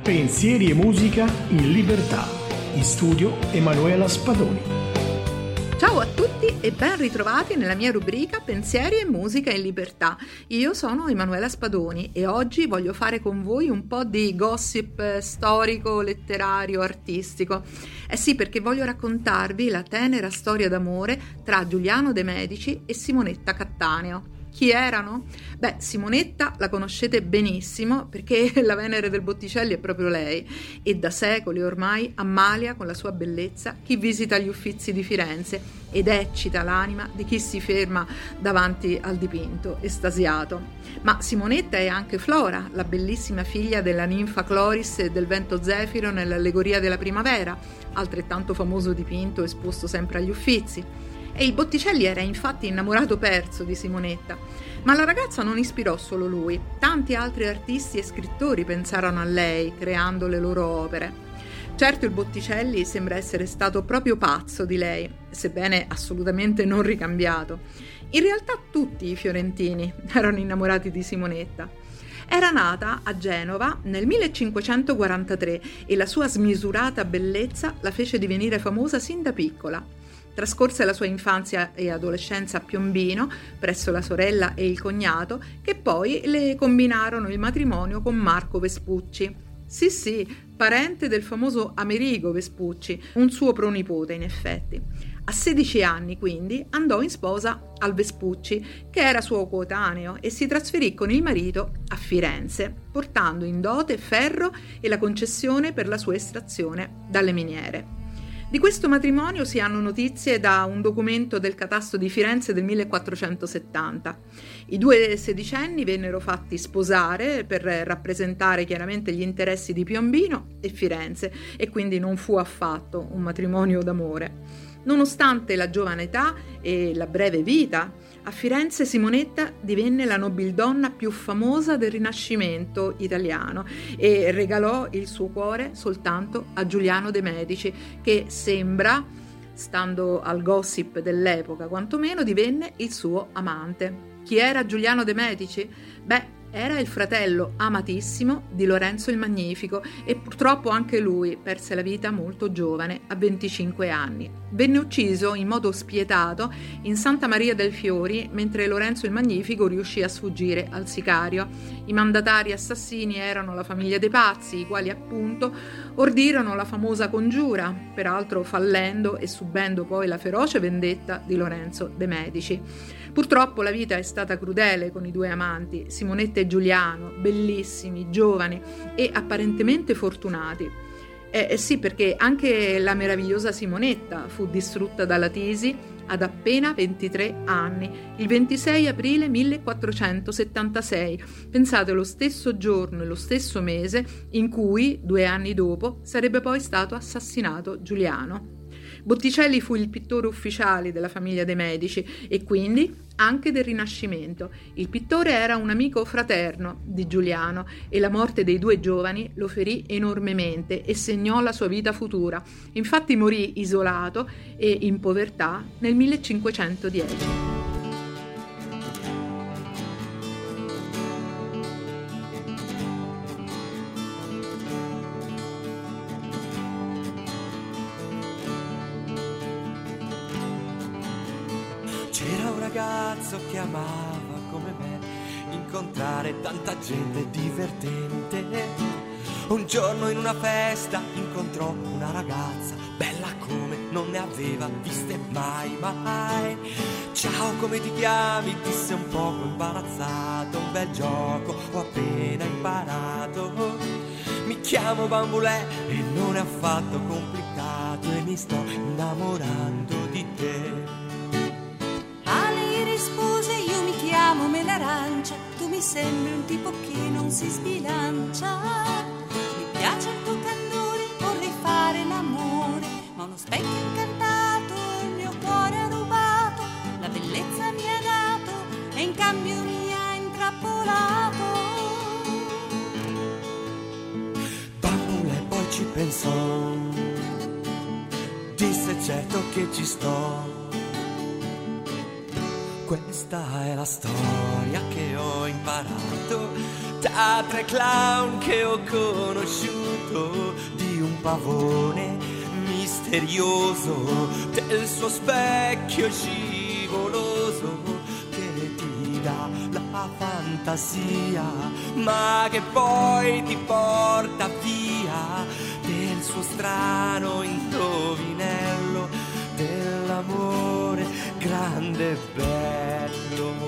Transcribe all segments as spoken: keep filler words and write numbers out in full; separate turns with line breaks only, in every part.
Pensieri e musica in libertà. In studio Emanuela Spadoni.
Ciao a tutti e ben ritrovati nella mia rubrica Pensieri e musica in libertà. Io sono Emanuela Spadoni e oggi voglio fare con voi un po' di gossip storico, letterario, artistico. Eh sì, perché voglio raccontarvi la tenera storia d'amore tra Giuliano de' Medici e Simonetta Cattaneo. Chi erano? Beh, Simonetta la conoscete benissimo perché la Venere del Botticelli è proprio lei e da secoli ormai ammalia con la sua bellezza chi visita gli Uffizi di Firenze ed eccita l'anima di chi si ferma davanti al dipinto, estasiato. Ma Simonetta è anche Flora, la bellissima figlia della ninfa Cloris e del vento Zefiro nell'Allegoria della Primavera, altrettanto famoso dipinto esposto sempre agli Uffizi. E il Botticelli era infatti innamorato perso di Simonetta, ma la ragazza non ispirò solo lui. Tanti altri artisti e scrittori pensarono a lei, creando le loro opere. Certo, il Botticelli sembra essere stato proprio pazzo di lei, sebbene assolutamente non ricambiato. In realtà tutti i fiorentini erano innamorati di Simonetta. Era nata a Genova nel millecinquecentoquarantatré e la sua smisurata bellezza la fece divenire famosa sin da piccola. Trascorse la sua infanzia e adolescenza a Piombino, presso la sorella e il cognato, che poi le combinarono il matrimonio con Marco Vespucci. Sì, sì, parente del famoso Amerigo Vespucci, un suo pronipote in effetti. A sedici anni, quindi, andò in sposa al Vespucci, che era suo coetaneo, e si trasferì con il marito a Firenze, portando in dote ferro e la concessione per la sua estrazione dalle miniere. Di questo matrimonio si hanno notizie da un documento del Catasto di Firenze del millequattrocentosettanta. I due sedicenni vennero fatti sposare per rappresentare chiaramente gli interessi di Piombino e Firenze e quindi non fu affatto un matrimonio d'amore. Nonostante la giovane età e la breve vita, a Firenze Simonetta divenne la nobildonna più famosa del Rinascimento italiano e regalò il suo cuore soltanto a Giuliano de' Medici, che sembra, stando al gossip dell'epoca quantomeno, divenne il suo amante. Chi era Giuliano de' Medici? Beh, era il fratello amatissimo di Lorenzo il Magnifico e purtroppo anche lui perse la vita molto giovane, a venticinque anni. Venne ucciso in modo spietato in Santa Maria del Fiori mentre Lorenzo il Magnifico riuscì a sfuggire al sicario. I mandatari assassini erano la famiglia dei Pazzi, i quali appunto ordirono la famosa congiura, peraltro fallendo e subendo poi la feroce vendetta di Lorenzo de' Medici. Purtroppo la vita è stata crudele con i due amanti, Simonetta e Giuliano, bellissimi, giovani e apparentemente fortunati. Eh, eh sì, perché anche la meravigliosa Simonetta fu distrutta dalla tisi ad appena ventitré anni, il ventisei aprile millequattrocentosettantasei. Pensate, lo stesso giorno e lo stesso mese in cui, due anni dopo, sarebbe poi stato assassinato Giuliano. Botticelli fu il pittore ufficiale della famiglia de' Medici e quindi anche del Rinascimento. Il pittore era un amico fraterno di Giuliano e la morte dei due giovani lo ferì enormemente e segnò la sua vita futura. Infatti morì isolato e in povertà nel millecinquecentodieci.
C'era un ragazzo che amava come me incontrare tanta gente divertente. Un giorno in una festa incontrò una ragazza bella come non ne aveva viste mai mai. Ciao, come ti chiami? Disse un poco imbarazzato. Un bel gioco, ho appena imparato. Mi chiamo Bambulè e non è affatto complicato e mi sto innamorando di te.
Chiamo Melarancia, tu mi sembri un tipo che non si sbilancia. Mi piace il tuo candore, vorrei fare l'amore, ma uno specchio incantato il mio cuore ha rubato. La bellezza mi ha dato e in cambio mi ha intrappolato.
Bambule poi ci pensò, disse certo che ci sto. Questa è la storia che ho imparato da tre clown che ho conosciuto. volto di un pavone misterioso, del suo specchio scivoloso che ti dà la fantasia, ma che poi ti porta via, del suo strano indovinello, dell'amore grande e bello.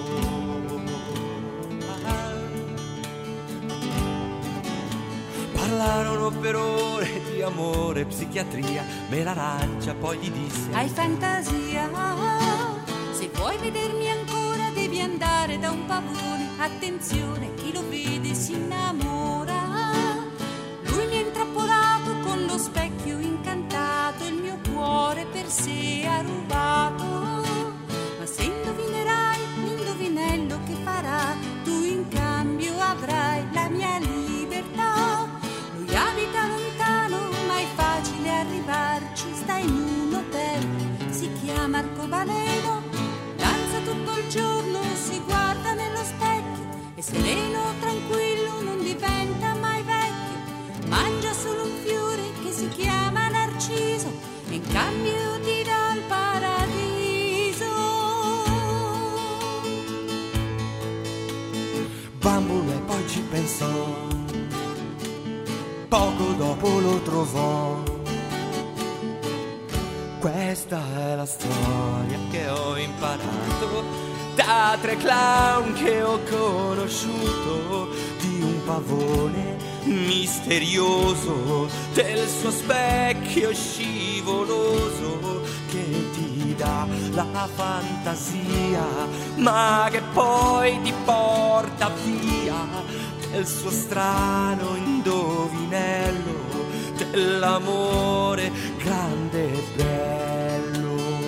Parlarono per ore di amore, psichiatria, me l'arancia poi gli disse:
hai fantasia, se vuoi vedermi ancora devi andare da un pavone, attenzione, chi lo vede si innamora. Lui mi ha intrappolato con lo specchio incantato, il mio cuore per sé ha rubato. Ma se indovinerai l'indovinello che farà, tu in cambio avrai la mia libertà. Lui abita lontano ma è facile arrivarci, sta in un hotel, si chiama Arcobaleno, danza tutto il giorno, si guarda nello specchio, è sereno, tranquillo, non diventa mai vecchio, mangia solo un fiore che si chiama Narciso, in cambio ti dà il paradiso.
Bambule poi ci pensò, poco dopo lo trovò. Questa è la storia che ho imparato da tre clown che ho conosciuto, di un pavone misterioso, del suo specchio scivoloso che ti dà la fantasia, ma che poi ti porta via, del suo strano indovinello, dell'amore grande e bello.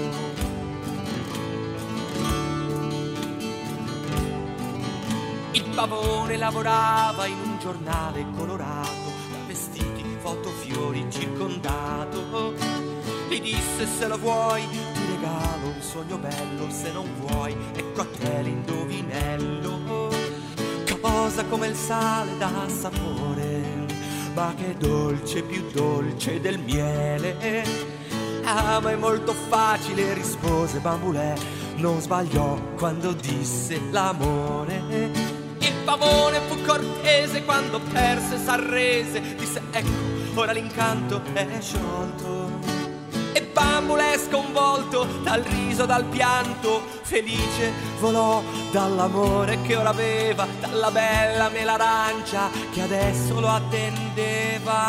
Il pavone lavorava in un giornale colorato, da vestiti, foto, fiori, circondato. Gli disse: se lo vuoi ti regalo un sogno bello, se non vuoi ecco a te l'indovinello. Cosa come il sale dà sapore, ma che dolce, più dolce del miele. Ah, ma è molto facile, rispose Bambulè, non sbagliò quando disse l'amore. Il pavone fu cortese, quando perse s'arrese, disse: ecco, ora l'incanto è sciolto. E Bambulè, sconvolto dal riso, dal pianto, felice volò dall'amore che ora aveva, dalla bella melarancia che adesso lo attendeva.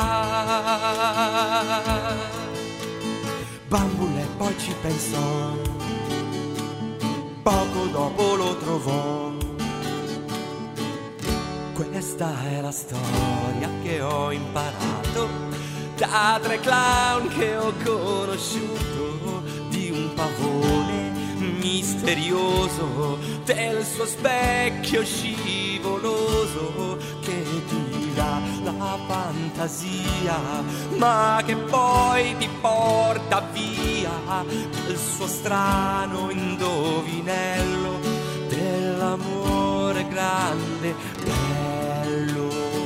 Bambulè poi ci pensò, poco dopo lo trovò. Questa è la storia che ho imparato da tre clown che ho conosciuto, di un pavone misterioso, del suo specchio scivoloso che ti dà la fantasia, ma che poi ti porta via, del suo strano indovinello, dell'amore grande bello.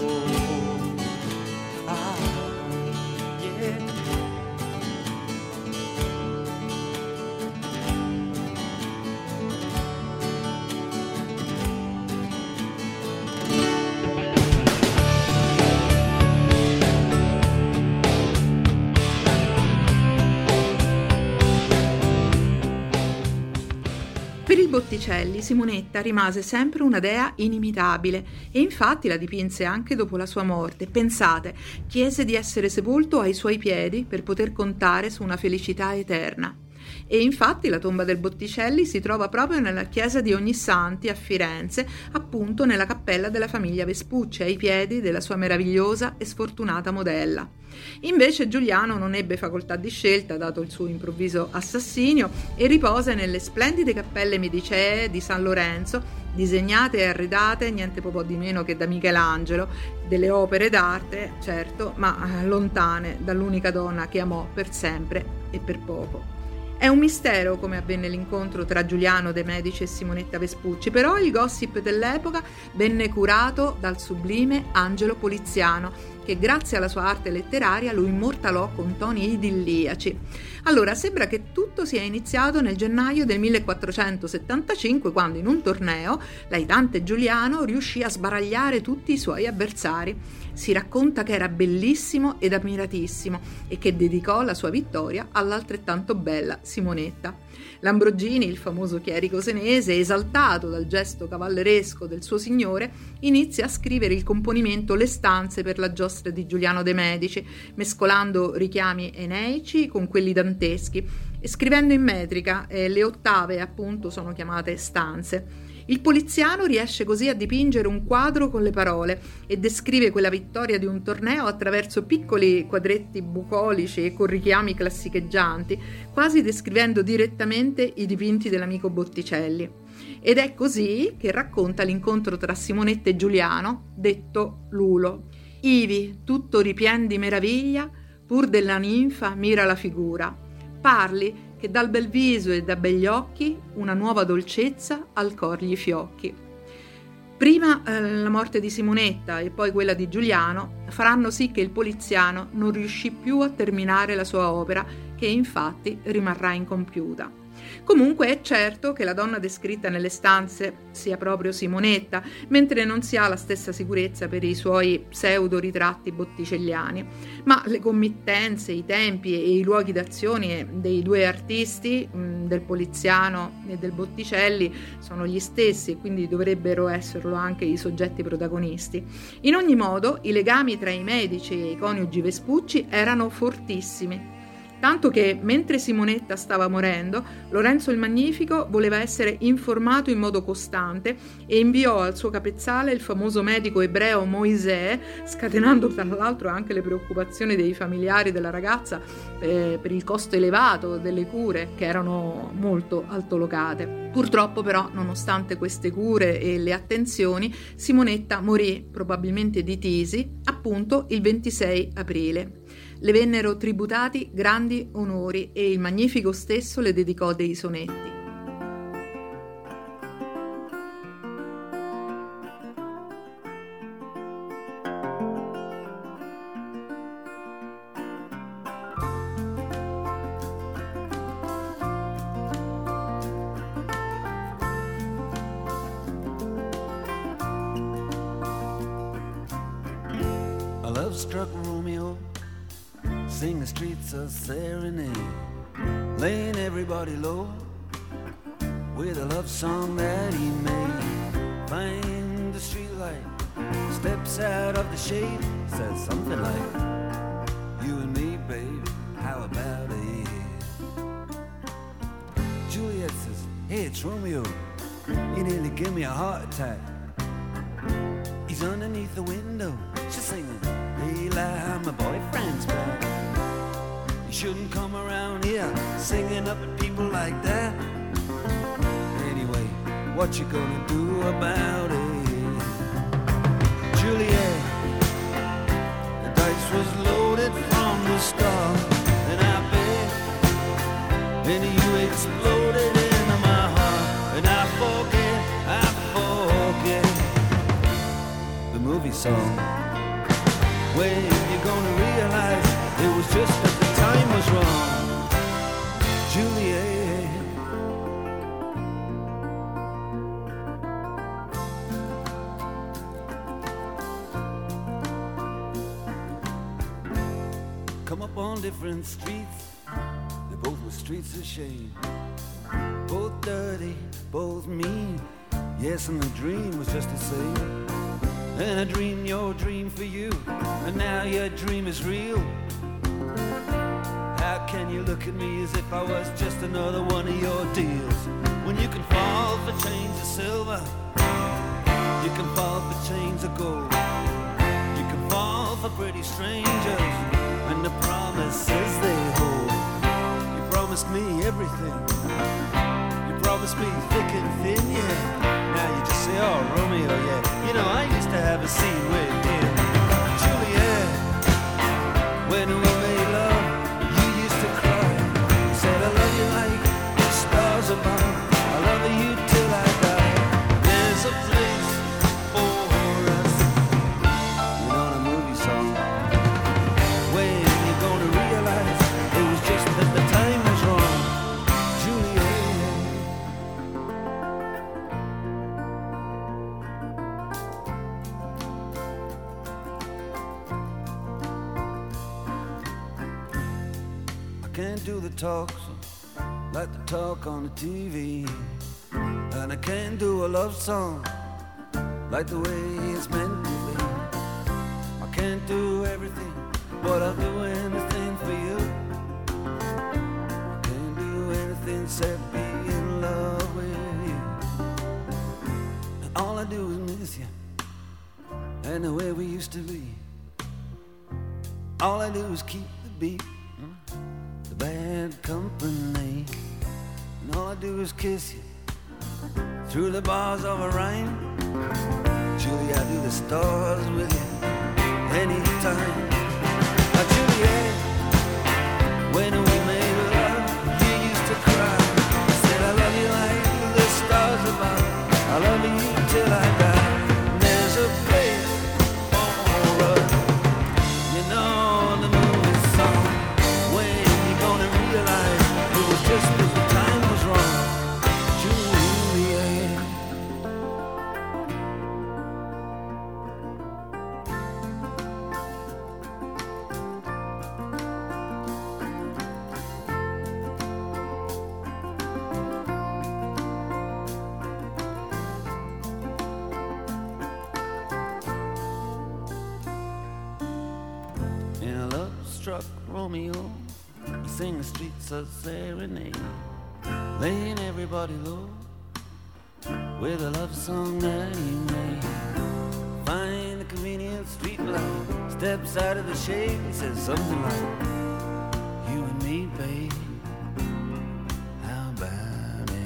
Per il Botticelli, Simonetta rimase sempre una dea inimitabile e infatti la dipinse anche dopo la sua morte. Pensate, chiese di essere sepolto ai suoi piedi per poter contare su una felicità eterna. E infatti la tomba del Botticelli si trova proprio nella chiesa di Ognissanti a Firenze, appunto nella cappella della famiglia Vespucci, ai piedi della sua meravigliosa e sfortunata modella. Invece Giuliano non ebbe facoltà di scelta, dato il suo improvviso assassinio, e riposa nelle splendide cappelle medicee di San Lorenzo, disegnate e arredate niente po' di meno che da Michelangelo, delle opere d'arte, certo, ma lontane dall'unica donna che amò per sempre e per poco. È un mistero come avvenne l'incontro tra Giuliano de' Medici e Simonetta Vespucci, però il gossip dell'epoca venne curato dal sublime Angelo Poliziano, che grazie alla sua arte letteraria lo immortalò con toni idilliaci. Allora, sembra che tutto sia iniziato nel gennaio del millequattrocentosettantacinque, quando in un torneo l'aitante Giuliano riuscì a sbaragliare tutti i suoi avversari. Si racconta che era bellissimo ed ammiratissimo e che dedicò la sua vittoria all'altrettanto bella Simonetta. Lambrogini, il famoso chierico senese, esaltato dal gesto cavalleresco del suo signore, inizia a scrivere il componimento Le stanze per la giostra di Giuliano de' Medici, mescolando richiami eneici con quelli danteschi e scrivendo in metrica, e le ottave appunto sono chiamate stanze. Il poliziano riesce così a dipingere un quadro con le parole e descrive quella vittoria di un torneo attraverso piccoli quadretti bucolici e con richiami classicheggianti, quasi descrivendo direttamente i dipinti dell'amico Botticelli. Ed è così che racconta l'incontro tra Simonetta e Giuliano, detto Lulo. Ivi tutto ripien di meraviglia, pur della ninfa mira la figura. Parli che dal bel viso e da begli occhi una nuova dolcezza al cor gli fiocchi. Prima eh, la morte di Simonetta e poi quella di Giuliano faranno sì che il poliziano non riuscì più a terminare la sua opera, che infatti rimarrà incompiuta. Comunque è certo che la donna descritta nelle stanze sia proprio Simonetta, mentre non si ha la stessa sicurezza per i suoi pseudo ritratti botticelliani, ma le committenze, i tempi e i luoghi d'azione dei due artisti, mh, del poliziano e del Botticelli, sono gli stessi e quindi dovrebbero esserlo anche i soggetti protagonisti. In ogni modo, i legami tra i Medici e i coniugi Vespucci erano fortissimi, tanto che, mentre Simonetta stava morendo, Lorenzo il Magnifico voleva essere informato in modo costante e inviò al suo capezzale il famoso medico ebreo Moisè, scatenando tra l'altro anche le preoccupazioni dei familiari della ragazza eh, per il costo elevato delle cure, che erano molto altolocate. Purtroppo però, nonostante queste cure e le attenzioni, Simonetta morì, probabilmente di tisi, appunto il ventisei aprile. Le vennero tributati grandi onori e il Magnifico stesso le dedicò dei sonetti.
A love-struck Romeo sing the streets a serenade, laying everybody low with a love song that he made. Find the streetlight, steps out of the shade, says something like, you and me, babe, how about it? Juliet says, hey, it's Romeo, you nearly give me a heart attack. He's underneath the window, she's singing, Leila, my boyfriend's back. You shouldn't come around here singing up at people like that. Anyway, what you gonna do about it? Juliet, the dice was loaded from the start, and I bet, and you exploded into my heart, and I forget, I forget the movie song. When you're gonna realize it was just that the time was wrong, Juliet. Come up on different streets, they both were streets of shame, both dirty, both mean. Yes, and the dream was just the same. And I dreamed your dream for you, and now your dream is real. How can you look at me as if I was just another one of your deals? When you can fall for chains of silver, you can fall for chains of gold, you can fall for pretty strangers and the promises they hold. You promised me everything, you promised me thick and thin, yeah. Now you just say, oh, Romeo, yeah. You know, I used to have a scene with him. Juliet, when we made love, you used to cry. You said, I love you like the stars above. I love you till I die. There's a place for us. You know the movie song.
talk so like the talk on the T V. And I can't do a love song like the way it's meant to be. I can't do everything, but I'll do anything for you. I can't do anything except be in love with you. And all I do is miss you and the way we used to be. All I do is keep the beat, the bad company. And all I do is kiss you through the bars of a rhyme. Julie, I do the stars with you anytime. Now, Juliet, when we made love, you used to cry. I said I love you like the stars above. I love you till I die. And there's a place for us, you know, the movie song. When you gonna realize it was just because the time was wrong. Struck Romeo, he sing the streets of serenade, laying everybody low with a love song that he made. Find a convenient street light, steps out of the shade, he says something like, you and me, babe, how about it?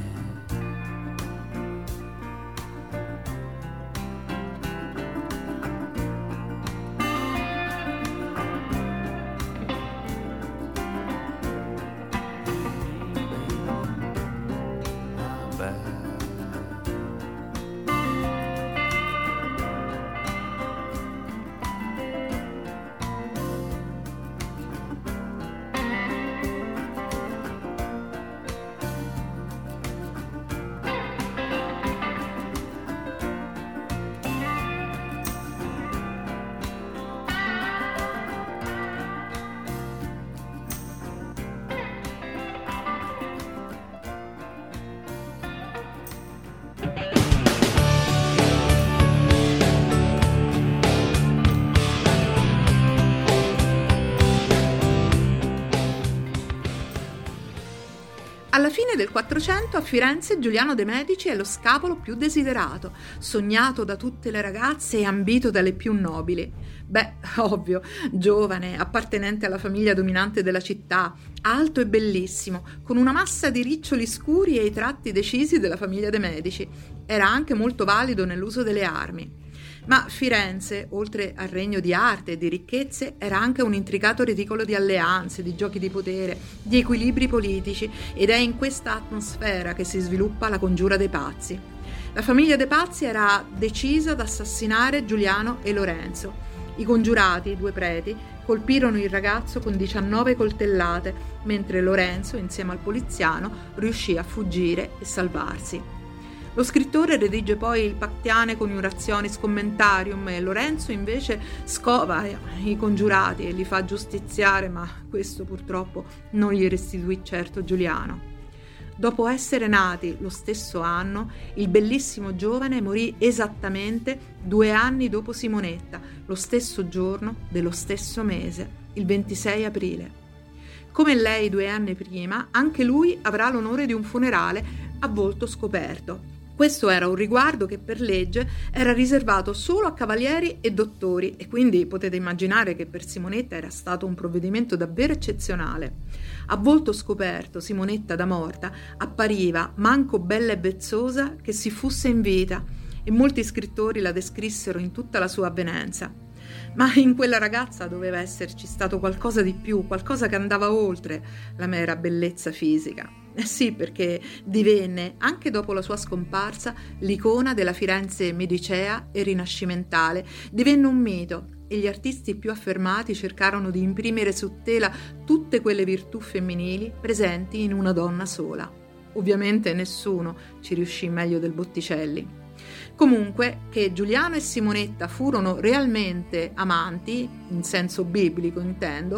Alla fine del Quattrocento a Firenze Giuliano de' Medici è lo scapolo più desiderato, sognato da tutte le ragazze e ambito dalle più nobili. Beh, ovvio, giovane, appartenente alla famiglia dominante della città, alto e bellissimo, con una massa di riccioli scuri e i tratti decisi della famiglia de' Medici. Era anche molto valido nell'uso delle armi. Ma Firenze, oltre al regno di arte e di ricchezze, era anche un intricato reticolo di alleanze, di giochi di potere, di equilibri politici, ed è in questa atmosfera che si sviluppa la congiura dei pazzi. La famiglia dei pazzi era decisa ad assassinare Giuliano e Lorenzo. I congiurati, due preti, colpirono il ragazzo con diciannove coltellate, mentre Lorenzo, insieme al poliziano, riuscì a fuggire e salvarsi. Lo scrittore redige poi il Pactiane Coniurationis Commentarium e Lorenzo invece scova i congiurati e li fa giustiziare, ma questo purtroppo non gli restituì certo Giuliano. Dopo essere nati lo stesso anno, il bellissimo giovane morì esattamente due anni dopo Simonetta, lo stesso giorno dello stesso mese, il ventisei aprile. Come lei due anni prima, anche lui avrà l'onore di un funerale a volto scoperto. Questo era un riguardo che per legge era riservato solo a cavalieri e dottori e quindi potete immaginare che per Simonetta era stato un provvedimento davvero eccezionale. A volto scoperto, Simonetta da morta appariva manco bella e vezzosa che si fosse in vita e molti scrittori la descrissero in tutta la sua avvenenza. Ma in quella ragazza doveva esserci stato qualcosa di più, qualcosa che andava oltre la mera bellezza fisica. Eh sì, perché divenne, anche dopo la sua scomparsa, l'icona della Firenze medicea e rinascimentale. Divenne un mito e gli artisti più affermati cercarono di imprimere su tela tutte quelle virtù femminili presenti in una donna sola. Ovviamente nessuno ci riuscì meglio del Botticelli. Comunque, che Giuliano e Simonetta furono realmente amanti, in senso biblico intendo,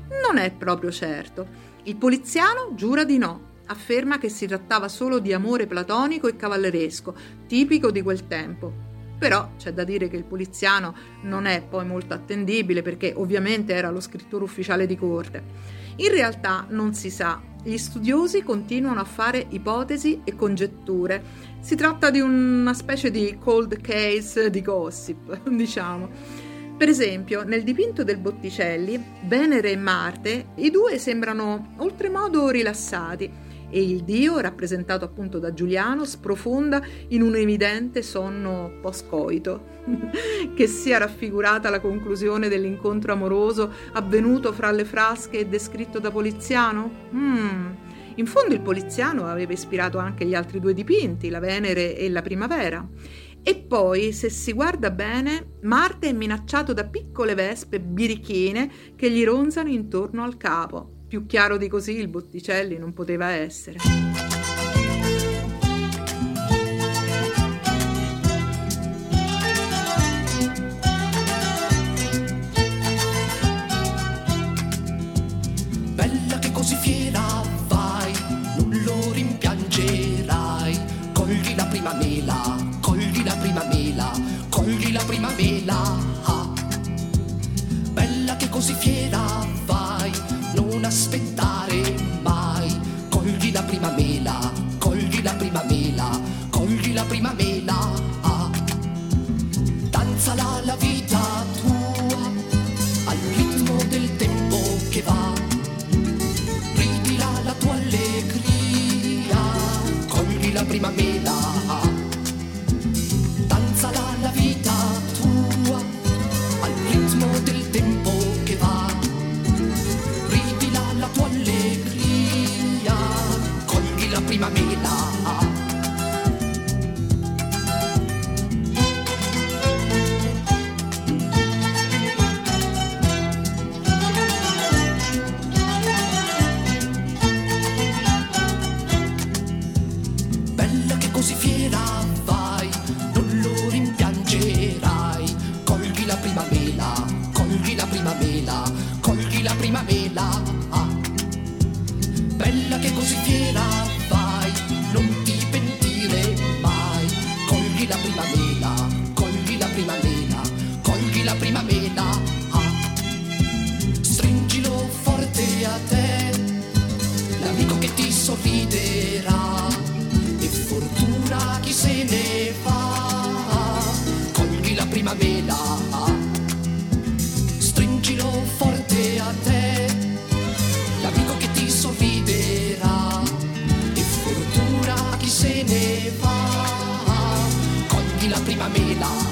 Non è proprio certo. Il poliziano giura di no. Afferma che si trattava solo di amore platonico e cavalleresco, tipico di quel tempo. Però c'è da dire che il poliziano non è poi molto attendibile perché ovviamente era lo scrittore ufficiale di corte. In realtà non si sa, gli studiosi continuano a fare ipotesi e congetture. Si tratta di una specie di cold case di gossip, diciamo. Per esempio, nel dipinto del Botticelli, Venere e Marte, i due sembrano oltremodo rilassati, e il dio, rappresentato appunto da Giuliano, sprofonda in un evidente sonno post-coito. Che sia raffigurata la conclusione dell'incontro amoroso avvenuto fra le frasche e descritto da Poliziano? Mm. In fondo il Poliziano aveva ispirato anche gli altri due dipinti, la Venere e la Primavera. E poi, se si guarda bene, Marte è minacciato da piccole vespe birichine che gli ronzano intorno al capo. Più chiaro di così il Botticelli non poteva essere.
Bella che così fiera vai, non lo rimpiangerai. Cogli la prima mela, cogli la prima mela, cogli la prima mela. Ah. Bella che così fiera vai, non aspettare mai. Cogli la prima mela, cogli la prima mela, cogli la prima mela. Ah. Danzala la vita tua al ritmo del tempo che va. Ridila la tua allegria, cogli la prima mela. Ah. Danzala la vita tua al ritmo del tempo che va. La tua allegria, cogli la prima mela. Bella che così fiera vai, non lo rimpiangerai. Cogli la prima mela, cogli la prima mela, cogli la prima mela. Bella che così fiera vai, non ti pentire mai. Cogli la prima mela, cogli la prima mela, cogli la prima mela. Ah. Stringilo forte a te, l'amico che ti sorriderà. E fortuna chi se ne va, cogli la prima mela. Ah. Stringilo forte a te, l'amico che ti sorriderà. E fortuna chi se ne va, cogli la prima mela.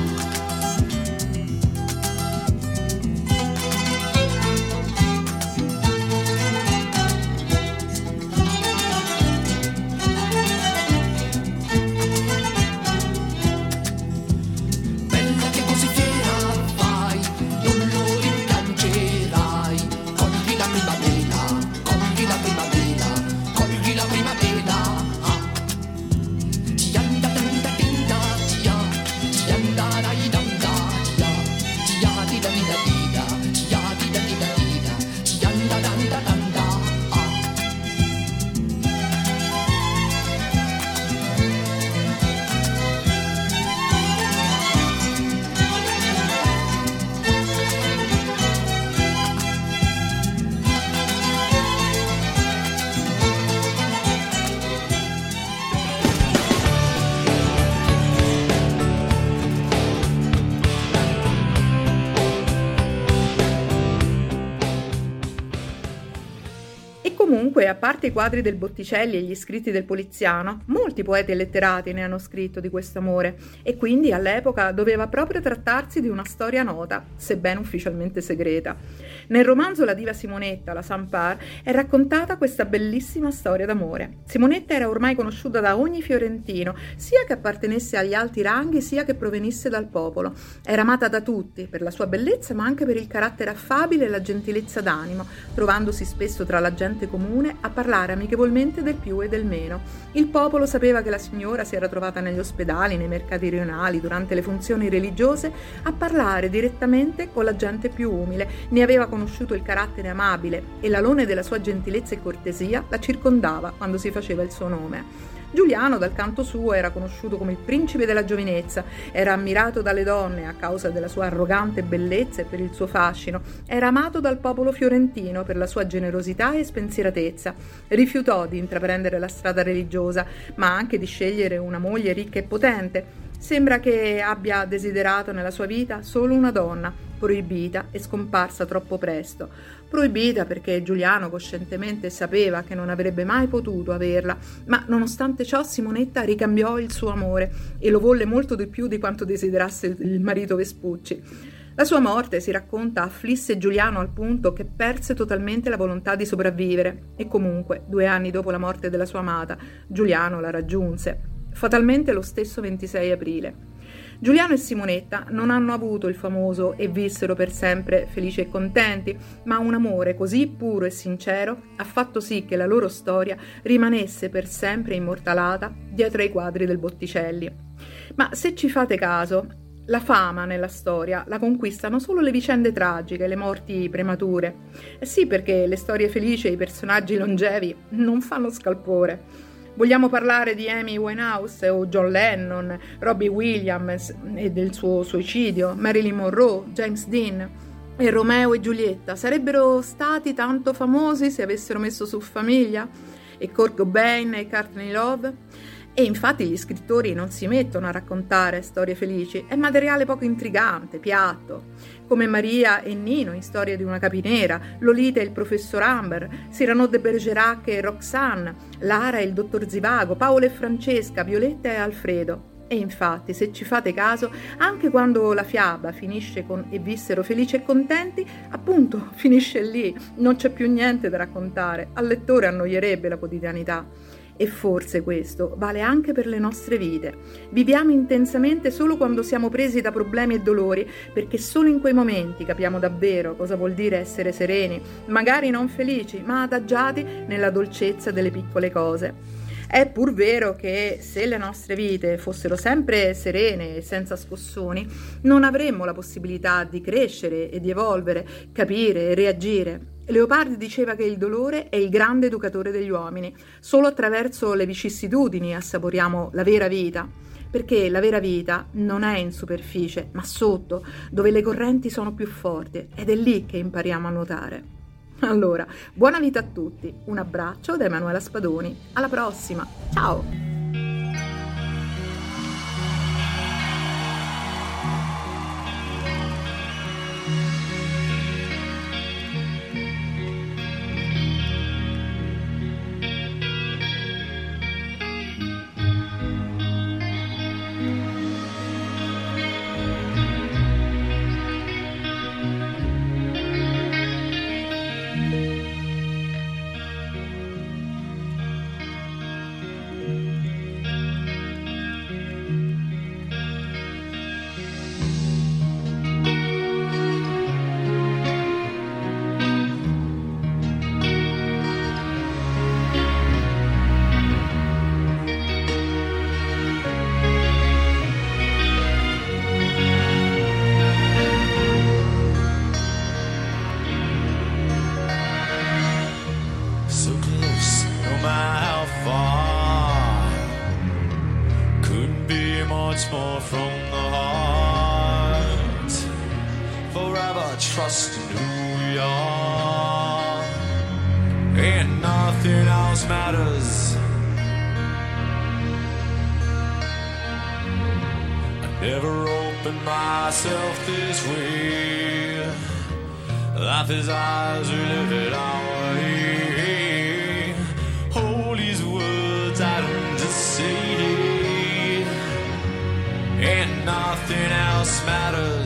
Bella che così fiera vai, non lo rimpiangerai. Cogli la prima mela, cogli la prima mela, cogli la prima mela. Ah. Ti anda tanda tinda, ti ha, ti anda dai danda, ti ha, ti ha di da di da di da, ti ha di da di da di da, ti anda danda danda. Ah.
E comunque, a parte i quadri del Botticelli e gli scritti del Poliziano, molti poeti e letterati ne hanno scritto di questo amore, e quindi all'epoca doveva proprio trattarsi di una storia nota, sebbene ufficialmente segreta. Nel romanzo La diva Simonetta, la Sampar, è raccontata questa bellissima storia d'amore. Simonetta era ormai conosciuta da ogni fiorentino, sia che appartenesse agli alti ranghi, sia che provenisse dal popolo. Era amata da tutti, per la sua bellezza, ma anche per il carattere affabile e la gentilezza d'animo, trovandosi spesso tra la gente comune a parlare amichevolmente del più e del meno. Il popolo sapeva che la signora si era trovata negli ospedali, nei mercati rionali, durante le funzioni religiose, a parlare direttamente con la gente più umile. Ne aveva conosciuto il carattere amabile e l'alone della sua gentilezza e cortesia la circondava quando si faceva il suo nome. Giuliano, dal canto suo, era conosciuto come il principe della giovinezza, era ammirato dalle donne a causa della sua arrogante bellezza e per il suo fascino, era amato dal popolo fiorentino per la sua generosità e spensieratezza. Rifiutò di intraprendere la strada religiosa, ma anche di scegliere una moglie ricca e potente. Sembra che abbia desiderato nella sua vita solo una donna, proibita e scomparsa troppo presto. Proibita perché Giuliano coscientemente sapeva che non avrebbe mai potuto averla, ma nonostante ciò Simonetta ricambiò il suo amore e lo volle molto di più di quanto desiderasse il marito Vespucci. La sua morte, si racconta, afflisse Giuliano al punto che perse totalmente la volontà di sopravvivere e comunque, due anni dopo la morte della sua amata, Giuliano la raggiunse, fatalmente lo stesso ventisei aprile. Giuliano e Simonetta non hanno avuto il famoso e vissero per sempre felici e contenti, ma un amore così puro e sincero ha fatto sì che la loro storia rimanesse per sempre immortalata dietro ai quadri del Botticelli. Ma se ci fate caso, la fama nella storia la conquistano solo le vicende tragiche, le morti premature. Eh sì, perché le storie felici e i personaggi longevi non fanno scalpore. Vogliamo parlare di Amy Winehouse o John Lennon, Robbie Williams e del suo suicidio, Marilyn Monroe, James Dean e Romeo e Giulietta sarebbero stati tanto famosi se avessero messo su famiglia? E Kurt Cobain e Courtney Love? E infatti gli scrittori non si mettono a raccontare storie felici, è materiale poco intrigante, piatto, come Maria e Nino in Storia di una capinera, Lolita e il professor Amber, Cyrano de Bergerac e Roxane, Lara e il dottor Zivago, Paolo e Francesca, Violetta e Alfredo. E infatti, se ci fate caso, anche quando la fiaba finisce con "e vissero felici e contenti", appunto finisce lì, non c'è più niente da raccontare, al lettore annoierebbe la quotidianità. E forse questo vale anche per le nostre vite. Viviamo intensamente solo quando siamo presi da problemi e dolori, perché solo in quei momenti capiamo davvero cosa vuol dire essere sereni, magari non felici, ma adagiati nella dolcezza delle piccole cose. È pur vero che se le nostre vite fossero sempre serene e senza scossoni, non avremmo la possibilità di crescere e di evolvere, capire e reagire. Leopardi diceva che il dolore è il grande educatore degli uomini. Solo attraverso le vicissitudini assaporiamo la vera vita, perché la vera vita non è in superficie, ma sotto, dove le correnti sono più forti, ed è lì che impariamo a nuotare. Allora, buona vita a tutti, un abbraccio da Emanuela Spadoni, alla prossima, ciao!
Trust in who we are, and nothing else matters. I never opened myself this way. Life is ours, we live it our way. Hold these words I don't just say, and nothing else matters.